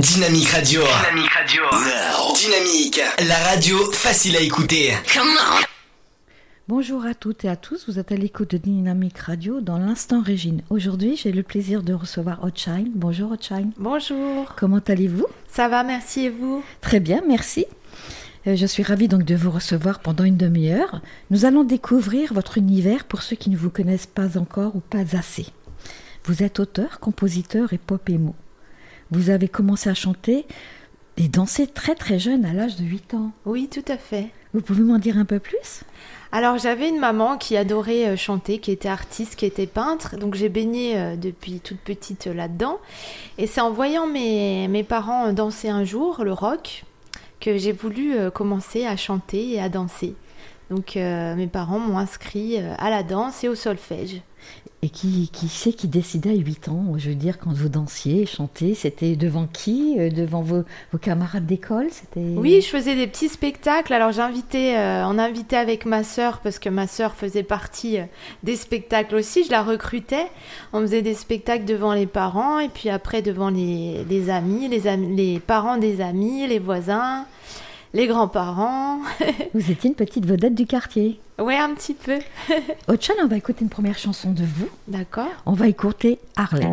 Dynamique Radio. Dynamique Radio. Now. Dynamique, la radio facile à écouter. Come on. Bonjour à toutes et à tous, vous êtes à l'écoute de Dynamique Radio dans l'Instant Régine. Aujourd'hui, j'ai le plaisir de recevoir Hotshine. Bonjour Hotshine. Bonjour. Comment allez-vous ? Ça va, merci, et vous ? Très bien, merci. Je suis ravie donc de vous recevoir pendant une demi-heure. Nous allons découvrir votre univers pour ceux qui ne vous connaissent pas encore ou pas assez. Vous êtes auteur, compositeur et pop emo. Vous avez commencé à chanter et danser très très jeune, à l'âge de 8 ans. Oui, tout à fait. Vous pouvez m'en dire un peu plus ? Alors, j'avais une maman qui adorait chanter, qui était artiste, qui était peintre. Donc, j'ai baigné depuis toute petite là-dedans. Et c'est en voyant mes parents danser un jour, le rock, que j'ai voulu commencer à chanter et à danser. Donc, mes parents m'ont inscrit à la danse et au solfège. Et qui c'est qui décidait à 8 ans ? Je veux dire, quand vous dansiez, chantez, c'était devant qui ? Devant vos camarades d'école ? Oui, je faisais des petits spectacles. Alors, on invitait avec ma sœur, parce que ma sœur faisait partie des spectacles aussi. Je la recrutais. On faisait des spectacles devant les parents, et puis après devant les amis, les parents des amis, les voisins, les grands-parents. Vous étiez une petite vedette du quartier. Oui, un petit peu. Hotshine, on va écouter une première chanson de vous. D'accord. On va écouter Harley.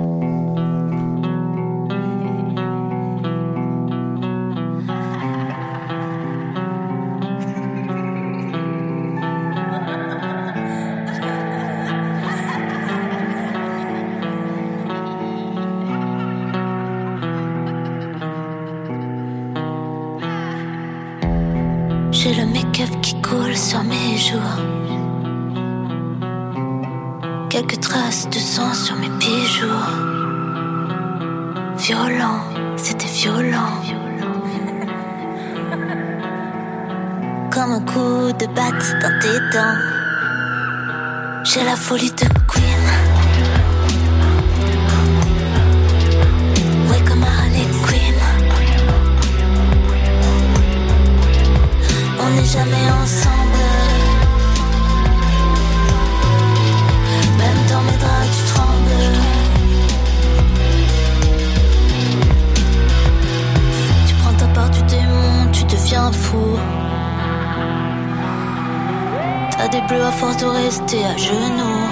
J'ai le make-up qui coule sur mes joues. Quelques traces de sang sur mes bijoux. Violent, c'était violent. Comme un coup de batte dans tes dents. J'ai la folie de Queen. Ouais, comme Harley Quinn. On n'est jamais ensemble. Même dans mes draps tu trembles. Tu prends ta part du démon, tu deviens fou. T'as des bleus à force de rester à genoux.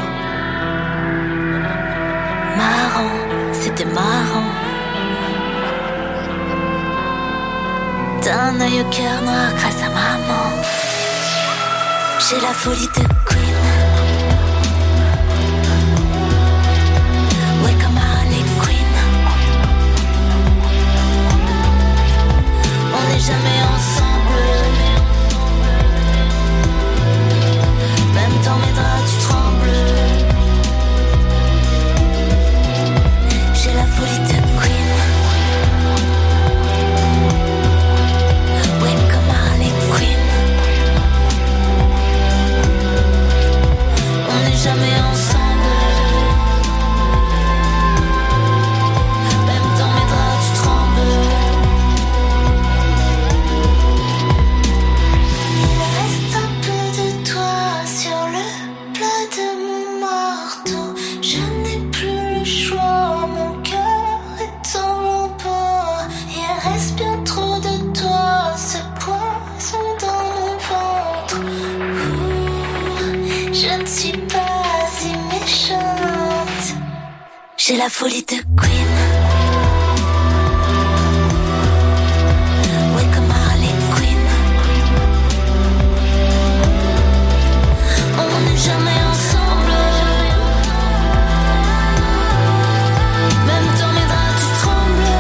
Marrant, c'était marrant. T'as un œil au cœur noir grâce à maman. J'ai la folie de Queen. Ouais, comme Harley Quinn. On n'est jamais ensemble. Même dans mes draps tu trembles. J'ai la folie de Queen. Jamais ensemble. Même dans mes draps tu trembles. Il reste un peu de toi sur le plat de mon marteau. Je n'ai plus le choix, mon cœur est en lambeaux. Il reste bien trop de toi, ce poison dans mon ventre. Je ne suis pas méchante. J'ai la folie de Queen. Ouais, comme Harley Quinn. On n'est jamais ensemble. Même dans mes draps tu trembles.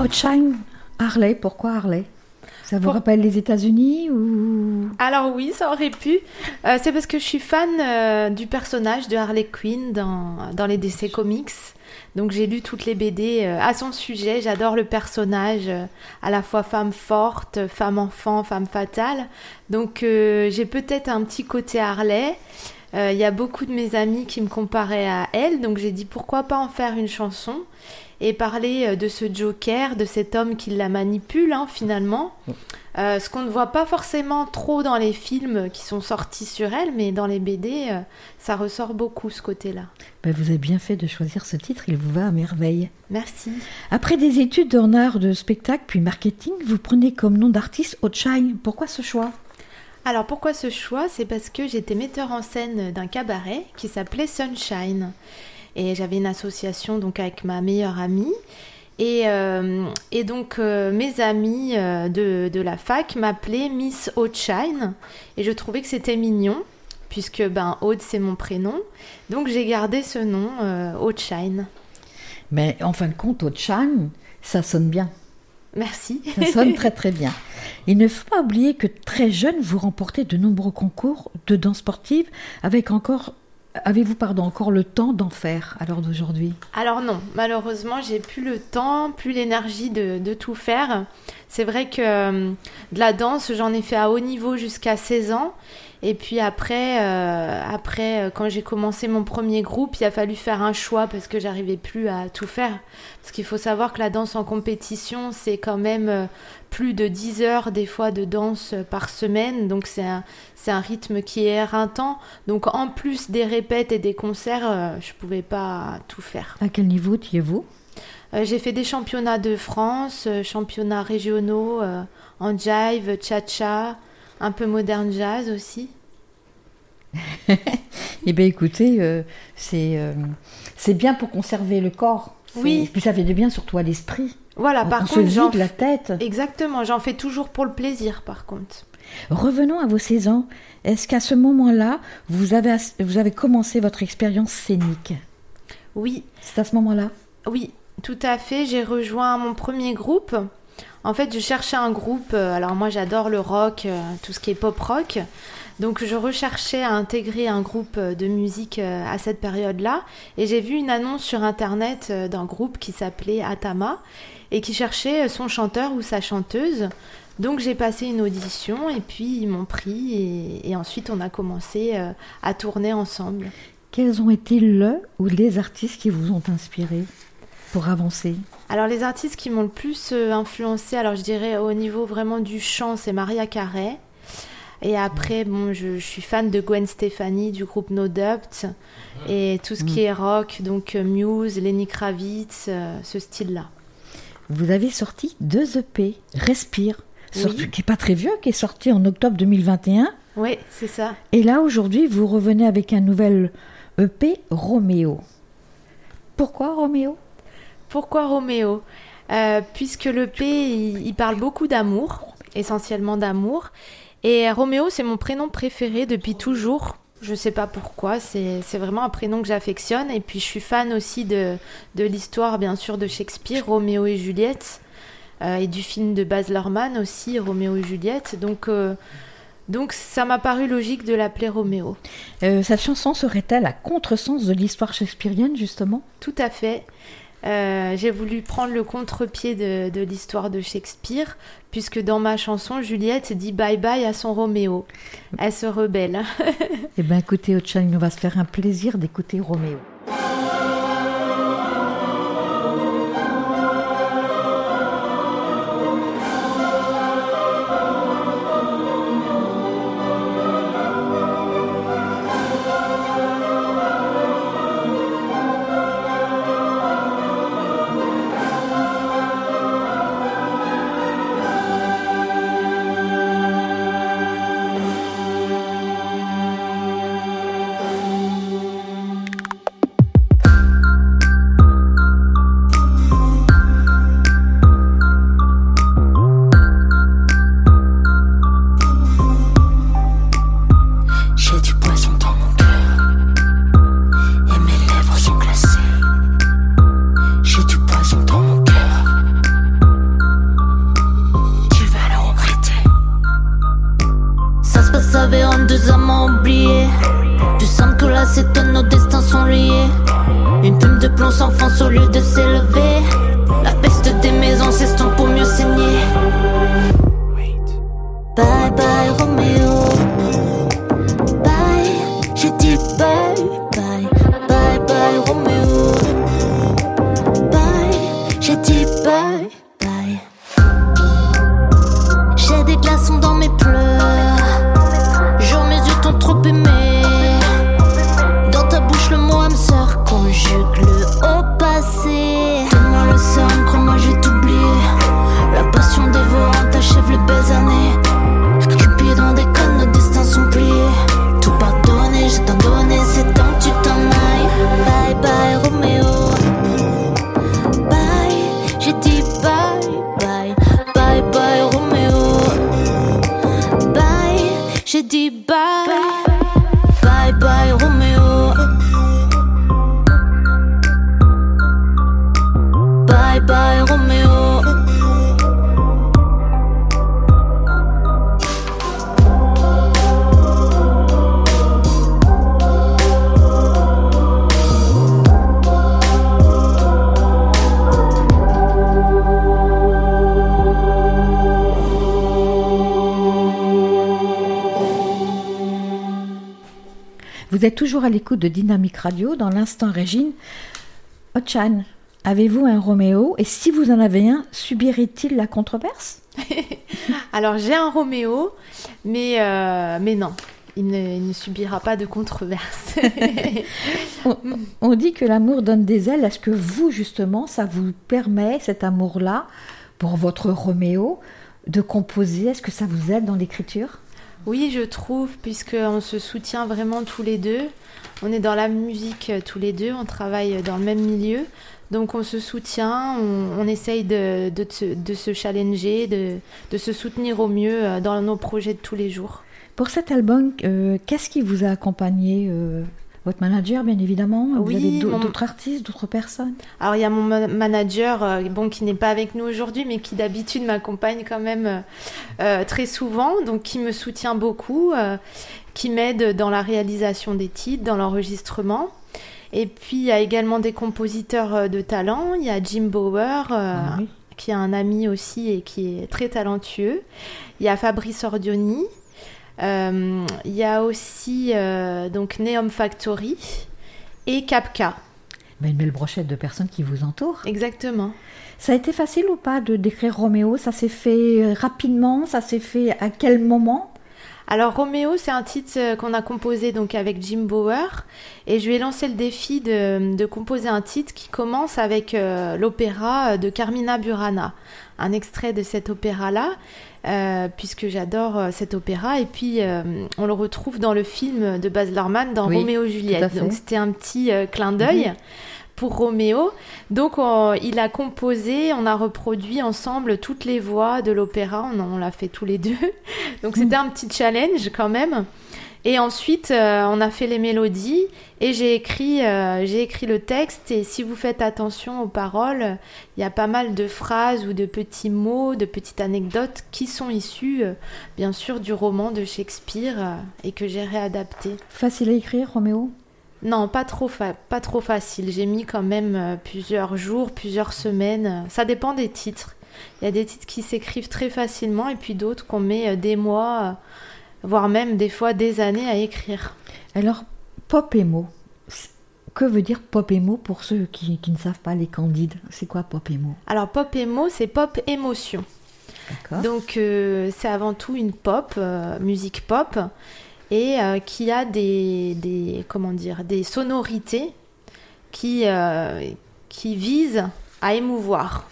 Outshine, Harley, pourquoi Harley? Ça vous rappelle les États-Unis ou... Alors oui, ça aurait pu. C'est parce que je suis fan du personnage de Harley Quinn dans les DC Comics. Donc j'ai lu toutes les BD à son sujet. J'adore le personnage, à la fois femme forte, femme enfant, femme fatale. Donc j'ai peut-être un petit côté Harley. Il y a beaucoup de mes amis qui me comparaient à elle. Donc j'ai dit pourquoi pas en faire une chanson et parler de ce Joker, de cet homme qui la manipule finalement. Ce qu'on ne voit pas forcément trop dans les films qui sont sortis sur elle, mais dans les BD, ça ressort beaucoup ce côté-là. Vous avez bien fait de choisir ce titre, il vous va à merveille. Merci. Après des études en art de spectacle puis marketing, vous prenez comme nom d'artiste Outshine. Pourquoi ce choix? Alors pourquoi ce choix? C'est parce que j'étais metteur en scène d'un cabaret qui s'appelait Sunshine. Et j'avais une association donc avec ma meilleure amie. Et donc mes amis de la fac m'appelaient Miss Outshine. Et je trouvais que c'était mignon, puisque Aude c'est mon prénom. Donc j'ai gardé ce nom, Outshine. Mais en fin de compte, Outshine, ça sonne bien. Merci. Ça sonne très très bien. Il ne faut pas oublier que très jeune, vous remportez de nombreux concours de danse sportive Avez-vous encore le temps d'en faire à l'heure d'aujourd'hui? Alors non, malheureusement, j'ai plus le temps, plus l'énergie de tout faire. C'est vrai que de la danse, j'en ai fait à haut niveau jusqu'à 16 ans. Et puis après, quand j'ai commencé mon premier groupe, il a fallu faire un choix parce que j'arrivais plus à tout faire. Parce qu'il faut savoir que la danse en compétition, c'est quand même plus de 10 heures des fois de danse par semaine. Donc c'est un rythme qui est éreintant. Donc en plus des répètes et des concerts, je pouvais pas tout faire. À quel niveau étiez-vous? J'ai fait des championnats de France, championnats régionaux en jive, cha-cha, un peu modern jazz aussi. Eh bien écoutez, c'est bien pour conserver le corps. Oui. Et puis ça fait du bien surtout à l'esprit. Voilà, par contre, on se vide la tête. Exactement, j'en fais toujours pour le plaisir par contre. Revenons à vos 16 ans. Est-ce qu'à ce moment-là, vous avez commencé votre expérience scénique? Oui. C'est à ce moment-là? Oui, tout à fait. J'ai rejoint mon premier groupe. En fait, je cherchais un groupe. Alors moi, j'adore le rock, tout ce qui est pop rock. Donc je recherchais à intégrer un groupe de musique à cette période-là. Et j'ai vu une annonce sur Internet d'un groupe qui s'appelait Atama et qui cherchait son chanteur ou sa chanteuse. Donc j'ai passé une audition et puis ils m'ont pris et ensuite on a commencé à tourner ensemble. Quels ont été le ou les artistes qui vous ont inspiré pour avancer? Alors les artistes qui m'ont le plus influencé, alors je dirais au niveau vraiment du chant, c'est Mariah Carey. Et après, je suis fan de Gwen Stefani du groupe No Doubt et tout ce qui est rock, donc Muse, Lenny Kravitz, ce style-là. Vous avez sorti 2 EP, Respire, qui n'est pas très vieux, qui est sorti en octobre 2021. Oui, c'est ça. Et là, aujourd'hui, vous revenez avec un nouvel EP, Roméo. Pourquoi Roméo? Pourquoi Roméo? Puisque l'EP, il parle beaucoup d'amour, essentiellement d'amour. Et Roméo, c'est mon prénom préféré depuis toujours. Je sais pas pourquoi, c'est vraiment un prénom que j'affectionne. Et puis je suis fan aussi de l'histoire, bien sûr, de Shakespeare, Roméo et Juliette, et du film de Baz Luhrmann aussi, Roméo et Juliette. Donc ça m'a paru logique de l'appeler Roméo. Cette chanson serait-elle à contresens de l'histoire shakespearienne, justement? Tout à fait. J'ai voulu prendre le contre-pied de l'histoire de Shakespeare, puisque dans ma chanson, Juliette dit bye-bye à son Roméo. Elle se rebelle. Eh bien, écoutez, Outshine, on va se faire un plaisir d'écouter Roméo. de plomb s'enfonce au lieu de s'élever. La peste des maisons s'estompe pour mieux saigner. Bye bye Roméo. Bye, j'ai dit bye bye. Bye bye Roméo. Bye, j'ai dit bye bye. J'ai des glaçons dans mes pleurs. Genre mes yeux t'ont trop aimé. Dans ta bouche le mot âme sœur conjugue le haut passé. Donne-moi le seum, crois-moi je vais t'oublier. La passion dévorante achève les belles années. Cupidon déconne, nos destins sont pliés. Tout pardonné, je t'en donné, c'est temps que tu t'en ailles. Bye bye Roméo. Bye, j'ai dit bye bye. Bye bye Roméo. Bye, j'ai dit bye. Bye bye Roméo. Bye bye Roméo. Vous êtes toujours à l'écoute de Dynamique Radio dans l'instant Régine. Ochan, avez-vous un Roméo? Et si vous en avez un, subirait-il la controverse? Alors j'ai un Roméo, mais non, il ne subira pas de controverse. On dit que l'amour donne des ailes. Est-ce que vous, justement, ça vous permet, cet amour-là, pour votre Roméo, de composer? Est-ce que ça vous aide dans l'écriture? Oui, je trouve, puisqu'on se soutient vraiment tous les deux. On est dans la musique tous les deux, on travaille dans le même milieu. Donc on se soutient, on essaye de se challenger, de se soutenir au mieux dans nos projets de tous les jours. Pour cet album, qu'est-ce qui vous a accompagné? Votre manager, bien évidemment. Oui, vous avez d'autres artistes, d'autres personnes? Alors, il y a mon manager, qui n'est pas avec nous aujourd'hui, mais qui d'habitude m'accompagne quand même très souvent, donc qui me soutient beaucoup, qui m'aide dans la réalisation des titres, dans l'enregistrement. Et puis, il y a également des compositeurs de talent. Il y a Jim Bower, Oui. qui est un ami aussi et qui est très talentueux. Il y a Fabrice Ordioni. Il y a aussi donc Neom Factory et Kapka. Une belle brochette de personnes qui vous entourent. Exactement. Ça a été facile ou pas de d'écrire Roméo? Ça s'est fait rapidement? Ça s'est fait à quel moment? Alors Roméo, c'est un titre qu'on a composé donc avec Jim Bower et je lui ai lancé le défi de composer un titre qui commence avec l'opéra de Carmina Burana, un extrait de cet opéra-là. Puisque j'adore cet opéra et puis on le retrouve dans le film de Baz Luhrmann dans Roméo et Juliette, donc c'était un petit clin d'œil pour Roméo. Donc il a composé, on a reproduit ensemble toutes les voix de l'opéra, on l'a fait tous les deux, donc c'était un petit challenge quand même. Et ensuite, on a fait les mélodies et j'ai écrit le texte. Et si vous faites attention aux paroles, il y a pas mal de phrases ou de petits mots, de petites anecdotes qui sont issues, bien sûr, du roman de Shakespeare et que j'ai réadapté. Facile à écrire, Roméo? Non, pas trop facile. J'ai mis quand même plusieurs jours, plusieurs semaines. Ça dépend des titres. Il y a des titres qui s'écrivent très facilement et puis d'autres qu'on met des mois... voire même des fois des années à écrire. Alors, pop emo, que veut dire pop emo pour ceux qui ne savent pas, les candides? C'est quoi pop emo? Alors, pop emo, c'est pop émotion. D'accord. Donc, c'est avant tout une pop, musique pop, et qui a des sonorités qui visent à émouvoir.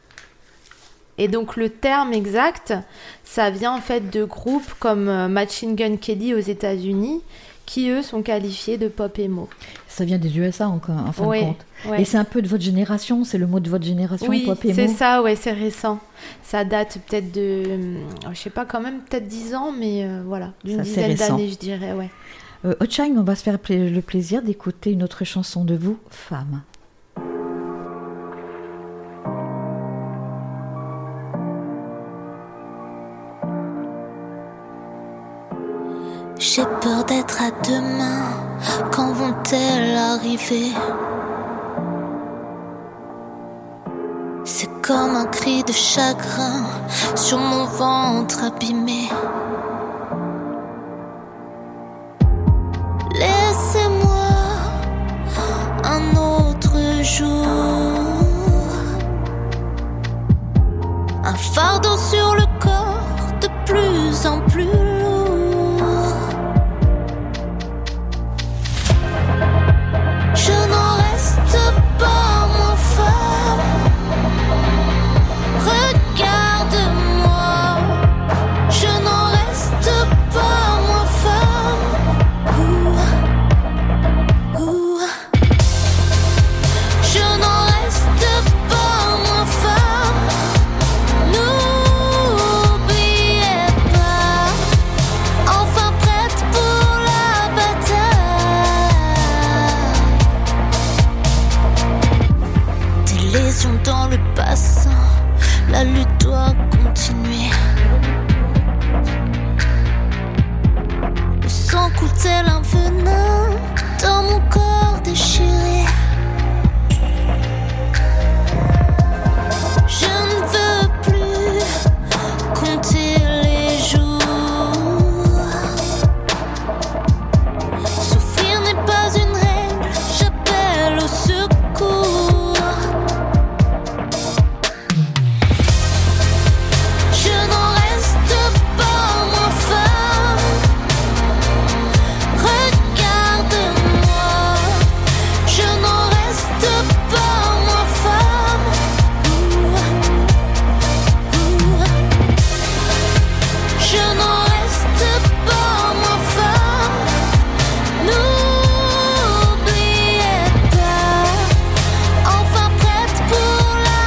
Et donc le terme exact, ça vient en fait de groupes comme Machine Gun Kelly aux États-Unis, qui eux sont qualifiés de pop emo. Ça vient des USA en fin de compte. Ouais. Et c'est un peu de votre génération, c'est le mot de votre génération, pop emo? Oui, c'est ça, c'est récent. Ça date peut-être de, je sais pas, quand même peut-être 10 ans, mais voilà, d'une dizaine d'années, je dirais, ouais. Ochan, on va se faire le plaisir d'écouter une autre chanson de vous, Femme. J'ai peur d'être à deux mains, quand vont-elles arriver? comme un cri de chagrin sur mon ventre abîmé. Laissez-moi un autre jour, un fardeau sur le corps de plus en plus lourd. Je n'en reste pas moins femme. Regarde-moi, je n'en reste pas moins femme. Je n'en reste pas moins femme. N'oubliez pas, enfin prête pour la bataille. Des lésions dans le bassin, la lutte doit continuer. Le sang coule tel un venin dans mon corps déchiré. Je ne veux plus compter les jours. Souffrir n'est pas une règle, j'appelle au secours. Je n'en reste pas moins femme. Regarde-moi, je n'en reste pas moins femme. Je n'en reste pas moins femme. N'oubliez pas, enfin prête pour la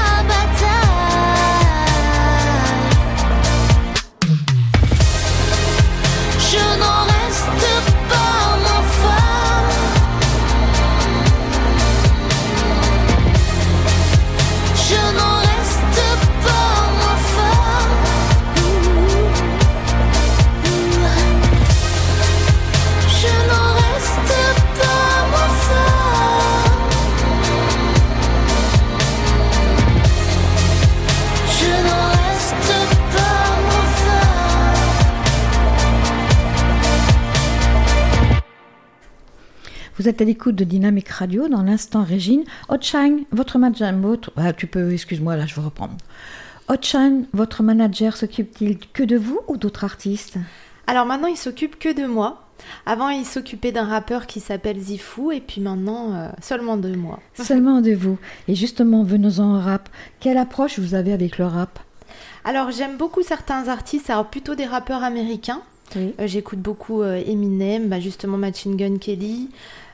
bataille. Je n'en reste pas moins femme. Je n'en reste pas moins femme. Je n'en reste pas moins femme. Je n'en reste pas moins femme. Vous êtes à l'écoute de Dynamique Radio dans l'instant Régine. Outshine, votre manager... excuse-moi, là je vais reprendre. Outshine, votre manager s'occupe-t-il que de vous ou d'autres artistes? Alors maintenant, il s'occupe que de moi. Avant, il s'occupait d'un rappeur qui s'appelle Zifou, et puis maintenant, seulement de moi. Seulement de vous. Et justement, venons-en au rap. Quelle approche vous avez avec le rap? Alors, j'aime beaucoup certains artistes, alors plutôt des rappeurs américains. Oui. J'écoute beaucoup Eminem, justement Machine Gun Kelly,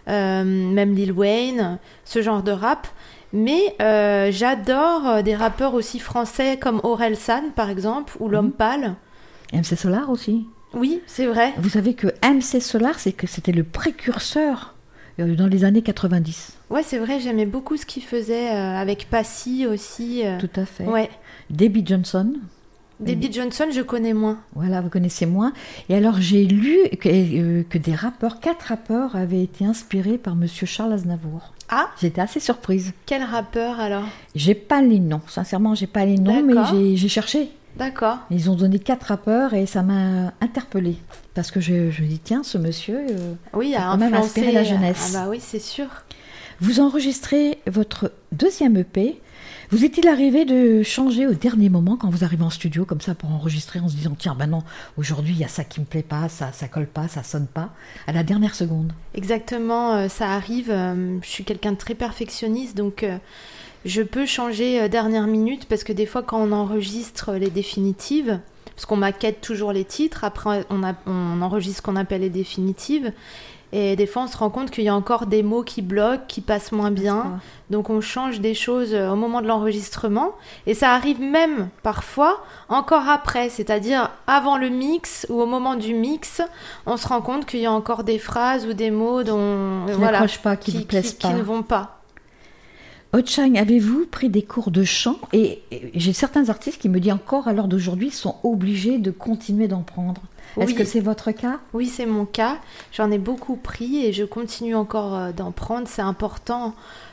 même Lil Wayne, ce genre de rap. Mais j'adore des rappeurs aussi français comme Orelsan, par exemple, ou L'Homme Pâle. MC Solar aussi. Oui, c'est vrai. Vous savez que MC Solar, c'était le précurseur dans les années 90. Ouais, c'est vrai, j'aimais beaucoup ce qu'il faisait avec Passy aussi. Tout à fait. Ouais. Debbie Johnson. Debbie Johnson, je connais moins. Voilà, vous connaissez moins. Et alors, j'ai lu que des rappeurs, 4 rappeurs avaient été inspirés par Monsieur Charles Aznavour. Ah, J'étais assez surprise. quel rappeur alors? J'ai pas les noms, sincèrement, j'ai pas les noms, mais D'accord. j'ai cherché. D'accord. Ils ont donné 4 rappeurs et ça m'a interpellée. Parce que je dis, tiens, ce monsieur Oui, a a quand même influencé inspiré la jeunesse. Ah bah oui, c'est sûr. Vous enregistrez votre 2e EP. Vous est-il arrivé de changer au dernier moment quand vous arrivez en studio comme ça pour enregistrer en se disant tiens, ben non, aujourd'hui il y a ça qui me plaît pas, ça colle pas, ça sonne pas, à la dernière seconde? Exactement, ça arrive. Je suis quelqu'un de très perfectionniste, donc je peux changer dernière minute parce que des fois quand on enregistre les définitives, parce qu'on maquette toujours les titres, après on enregistre ce qu'on appelle les définitives. Et des fois, on se rend compte qu'il y a encore des mots qui bloquent, qui passent moins bien. Donc, on change des choses au moment de l'enregistrement. Et ça arrive même, parfois, encore après. C'est-à-dire, avant le mix ou au moment du mix, on se rend compte qu'il y a encore des phrases ou des mots dont, qui n'accrochent pas, qui ne plaisent pas. Qui ne vont pas. Outshine, avez-vous pris des cours de chant? Et j'ai certains artistes qui me disent encore, à l'heure d'aujourd'hui, sont obligés de continuer d'en prendre. Est-ce que c'est votre cas? Oui, c'est mon cas. J'en ai beaucoup pris et je continue encore d'en prendre. C'est important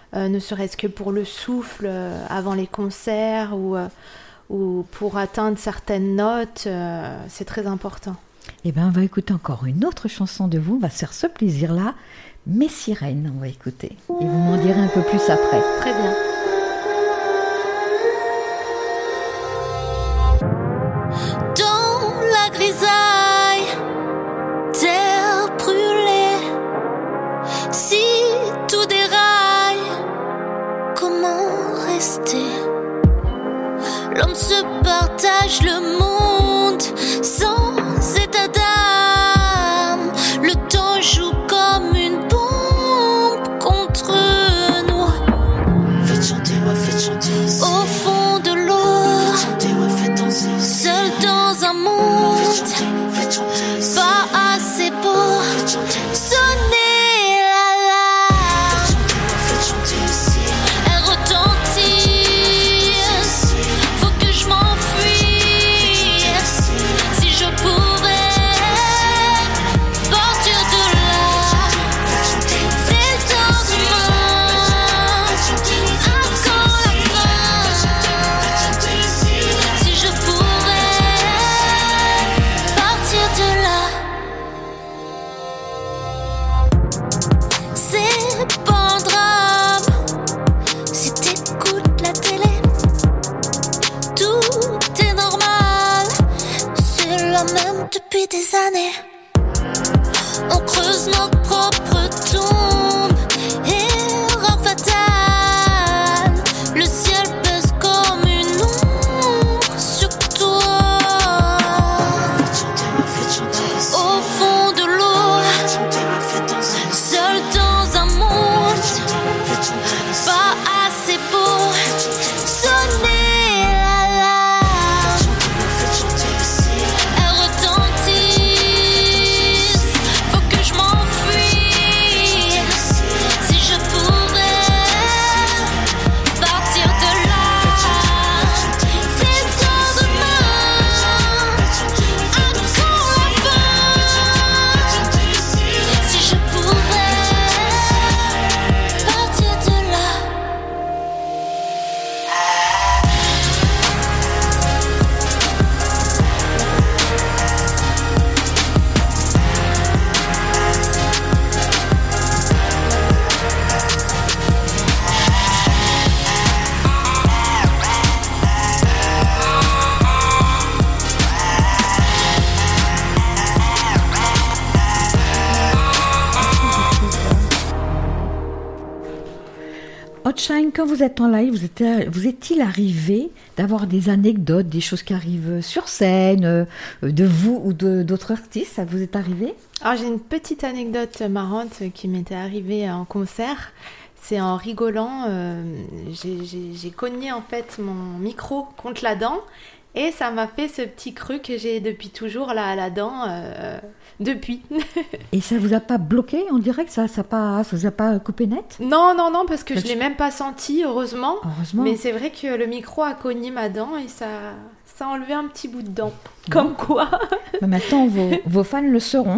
ne serait-ce que pour le souffle avant les concerts ou pour atteindre certaines notes, c'est très important. Eh bien, on va écouter encore une autre chanson de vous. On va se faire ce plaisir-là. Mes sirènes, on va écouter. Et vous m'en direz un peu plus après. Très bien. Dans la grisaille, terre brûlée, si tout déraille, comment rester? L'homme se partage le monde sans état d'âme. Le temps joue comme une bombe contre nous. Faites chanter, ouais, faites chanter. Au fond de l'eau, faites chanter, ouais, faites danser. Seul dans un monde, faites chanter, pas assez beau. Faites chanter, sonnez la la. Faites chanter, ouais, faites chanter. Elle retentit. Faut que je m'enfuis. Si je pouvais partir de là, c'est sans demain. À quand la fin? Si je pouvais partir de là. C'est pas un drame si t'écoutes la télé. Tout est normal, c'est la même depuis des années. On creuse notre propre tombe, erreur fatale. Le ciel pèse comme une ombre sur toi. Au fond de l'eau, seul dans un monde pas assez beau. Sonnez la la. Elle retentit. Faut que je m'enfuis. Si je pouvais partir de là, c'est sans demain. À quand la fin? Si je pouvais partir de là. Hotshine, quand vous êtes en live, vous est-il arrivé d'avoir des anecdotes, des choses qui arrivent sur scène, de vous ou d'autres artistes? Ça vous est arrivé? Alors j'ai une petite anecdote marrante qui m'était arrivée en concert. C'est en rigolant, j'ai cogné en fait mon micro contre la dent et ça m'a fait ce petit creux que j'ai depuis toujours là à la dent depuis. Et ça vous a pas bloqué en direct? Ça vous a pas coupé net? Non, parce que je l'ai même pas senti, heureusement. Heureusement. Mais c'est vrai que le micro a cogné ma dent et ça a enlevé un petit bout de dent. Comme quoi. Mais maintenant, vos fans le sauront.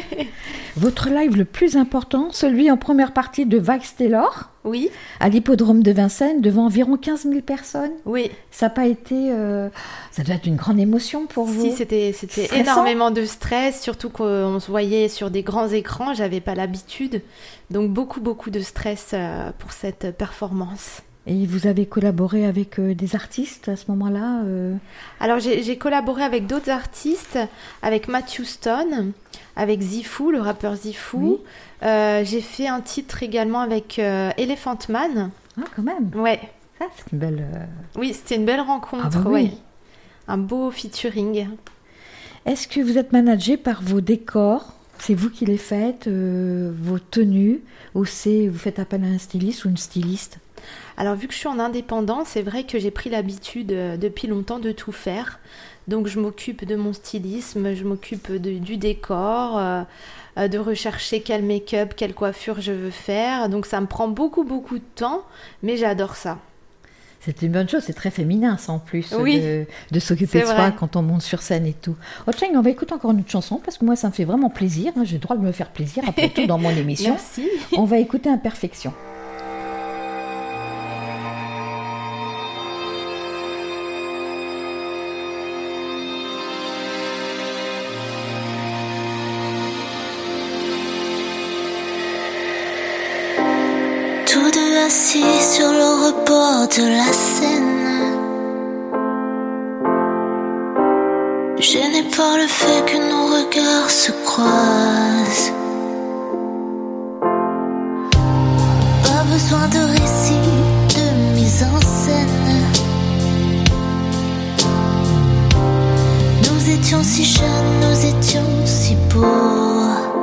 Votre live le plus important, celui en première partie de Vax Taylor, Oui, à l'hippodrome de Vincennes, devant environ 15 000 personnes. oui. Ça n'a pas été... ça doit être une grande émotion pour vous. Si, c'était Stressant. énormément de stress, surtout qu'on se voyait sur des grands écrans, j'avais pas l'habitude. Donc beaucoup de stress pour cette performance. Et vous avez collaboré avec des artistes à ce moment-là Alors j'ai collaboré avec d'autres artistes, avec Matthew Stone, avec Zifou, le rappeur Zifou. Oui. J'ai fait un titre également avec Elephant Man. Ah, quand même. Ouais. Ça, c'est une belle... Oui, c'était une belle rencontre. Ah bah oui. Ouais. Un beau featuring. Est-ce que vous êtes managé par vos décors? C'est vous qui les faites, vos tenues? Ou vous faites appel à un styliste ou une styliste? Alors vu que je suis en indépendant, c'est vrai que j'ai pris l'habitude depuis longtemps de tout faire. Donc je m'occupe de mon stylisme, je m'occupe du décor, de rechercher quel make-up, quelle coiffure je veux faire. Donc ça me prend beaucoup de temps, mais j'adore ça. C'est une bonne chose, c'est très féminin ça en plus, Oui, de s'occuper de c'est soi vrai. quand on monte sur scène et tout. Hotshine, on va écouter encore une autre chanson parce que moi ça me fait vraiment plaisir, hein, j'ai le droit de me faire plaisir après tout dans mon émission. Merci. On va écouter Imperfection. assis sur le rebord de la Seine, gêné par le fait que nos regards se croisent. Pas besoin de récit, de mise en scène. Nous étions si jeunes, nous étions si beaux.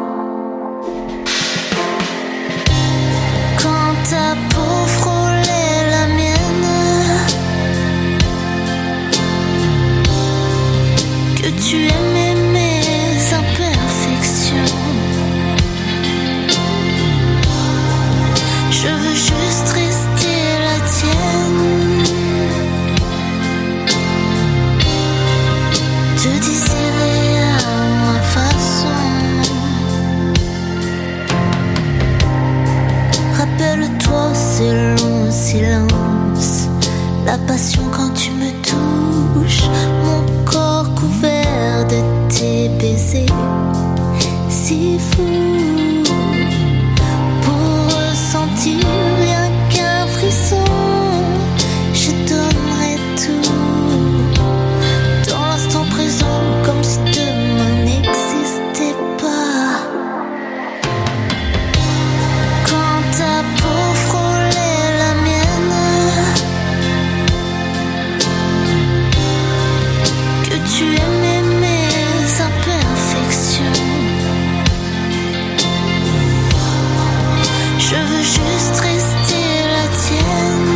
Quand ta peau frôlait la mienne, que tu aimais mes imperfections, je veux juste rester la tienne, te désirer à ma façon. Rappelle-toi ces longs silences, la passion quand tu me touches, mon corps couvert de tes baisers, si fou, pour ressentir rien qu'un frisson, je donnerais tout, dans l'instant présent, comme si demain n'existait pas. Quand ta peau frôlait la mienne, que tu aimais mes imperfections, je veux juste rester la tienne,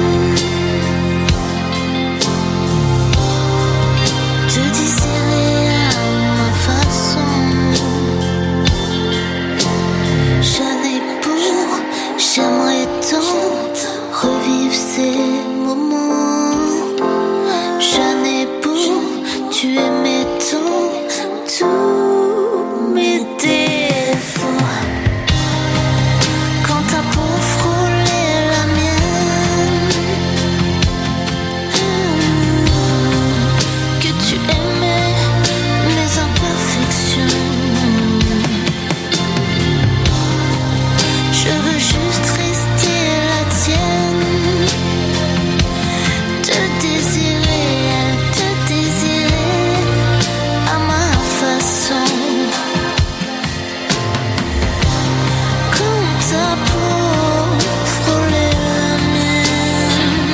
te désirer à ma façon. Jeune et beau, j'aimerais tant revivre ces moments. Jeune et beau, tu aimais tant tous mes défauts. Quand ta peau frôlait la mienne, que tu aimais mes imperfections, je veux juste rester la tienne, te désirer à ma façon. Quand ta peau frôlait la mienne,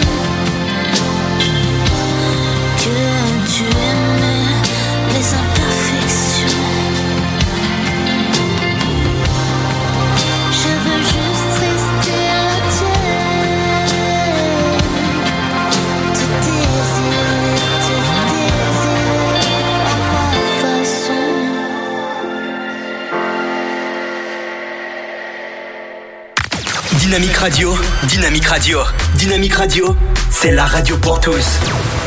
que tu aimais mes imperfections, je veux juste rester la tienne, te désirer à ma façon. Dynamique Radio, Dynamique Radio, Dynamique Radio, c'est la radio pour tous.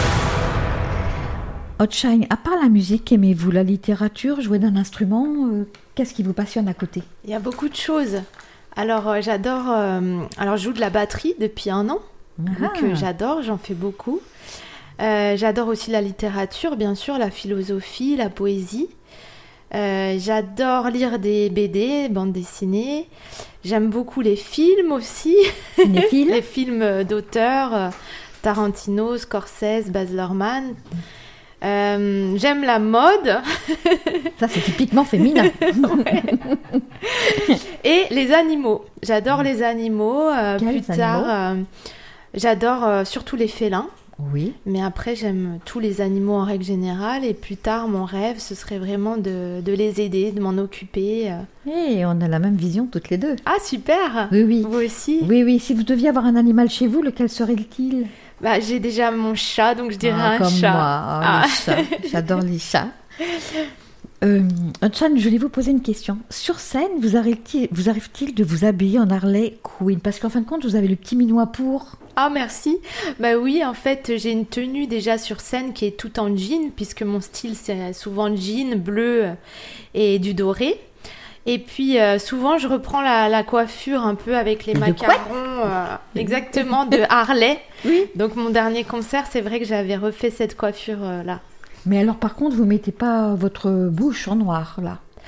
Outshine, à part la musique, aimez-vous la littérature, jouer d'un instrument qu'est-ce qui vous passionne à côté? Il y a beaucoup de choses. Alors, j'adore... alors, je joue de la batterie depuis 1 an. Donc, j'adore, j'en fais beaucoup. J'adore aussi la littérature, bien sûr, la philosophie, la poésie. J'adore lire des BD, bandes dessinées. J'aime beaucoup les films aussi. Cinéphiles. Les films d'auteurs, Tarantino, Scorsese, Baz Luhrmann. J'aime la mode. Ça, c'est typiquement féminin. Ouais. Et les animaux. J'adore les animaux. Quels plus tard, j'adore surtout les félins. Oui. Mais après, j'aime tous les animaux en règle générale. Et plus tard, mon rêve, ce serait vraiment de les aider, de m'en occuper. Et on a la même vision toutes les deux. Ah, super! Oui, oui. Vous aussi? Oui, oui. Si vous deviez avoir un animal chez vous, lequel serait-il? Bah, j'ai déjà mon chat, donc je dirais un comme chat. Moi, les chats. J'adore les chats. Outshine, je voulais vous poser une question. Sur scène, vous arrive-t-il de vous habiller en Harley Quinn? Parce qu'en fin de compte, vous avez le petit minois pour... Ah, merci. Bah oui, en fait, j'ai une tenue déjà sur scène qui est toute en jean, puisque mon style, c'est souvent jean, bleu et du doré. Et puis, souvent, je reprends la coiffure un peu avec les macarons, exactement, de Harley. Oui. Donc, mon dernier concert, c'est vrai que j'avais refait cette coiffure-là. Mais alors, par contre, vous mettez pas votre bouche en noir, là?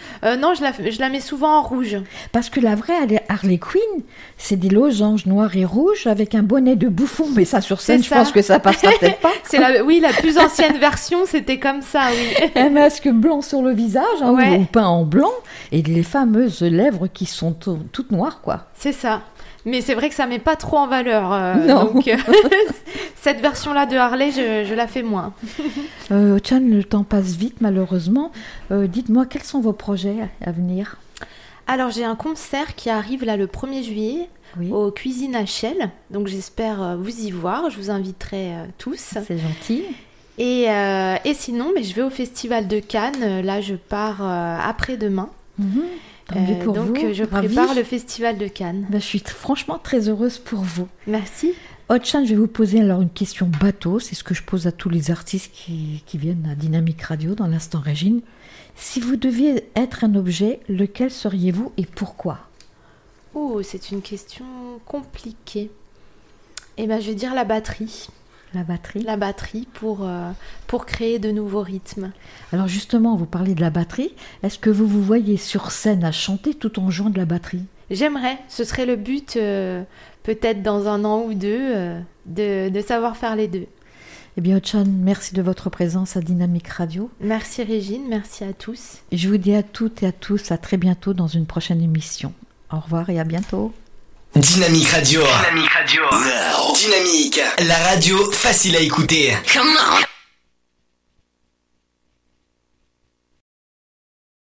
Non, je la mets souvent en rouge. Parce que la vraie Harley Quinn, c'est des losanges noirs et rouges avec un bonnet de bouffon. Mais ça, sur scène, je pense que ça passera peut-être pas. Oui, la plus ancienne version, c'était comme ça, oui. Un masque blanc sur le visage, hein, Ouais. ou peint en blanc, et les fameuses lèvres qui sont toutes noires, quoi. C'est ça. Mais c'est vrai que ça met pas trop en valeur. Non. Donc, cette version-là de Harley, je la fais moins. Chan, le temps passe vite, malheureusement. Dites-moi, quels sont vos projets à venir? Alors, j'ai un concert qui arrive là le 1er juillet Oui, aux Cuisines HL. Donc, j'espère vous y voir. Je vous inviterai tous. c'est gentil. Et sinon, je vais au Festival de Cannes. Là, je pars après-demain. Tant mieux pour donc, vous. je Ravie. prépare le Festival de Cannes. Je suis franchement très heureuse pour vous. Merci. Chan, je vais vous poser alors une question bateau. C'est ce que je pose à tous les artistes qui viennent à Dynamique Radio dans l'Instant Régine. Si vous deviez être un objet, lequel seriez-vous et pourquoi? Oh, c'est une question compliquée. Je vais dire la batterie. La batterie. La batterie pour créer de nouveaux rythmes. Alors justement, vous parlez de la batterie. Est-ce que vous vous voyez sur scène à chanter tout en jouant de la batterie? J'aimerais, ce serait le but, peut-être dans 1 an ou 2, de savoir faire les deux. Eh bien, Chan, merci de votre présence à Dynamique Radio. Merci Régine, merci à tous. Et je vous dis à toutes et à tous à très bientôt dans une prochaine émission. Au revoir et à bientôt. Dynamique Radio. Dynamique Radio. Dynamique, la radio facile à écouter. Come on.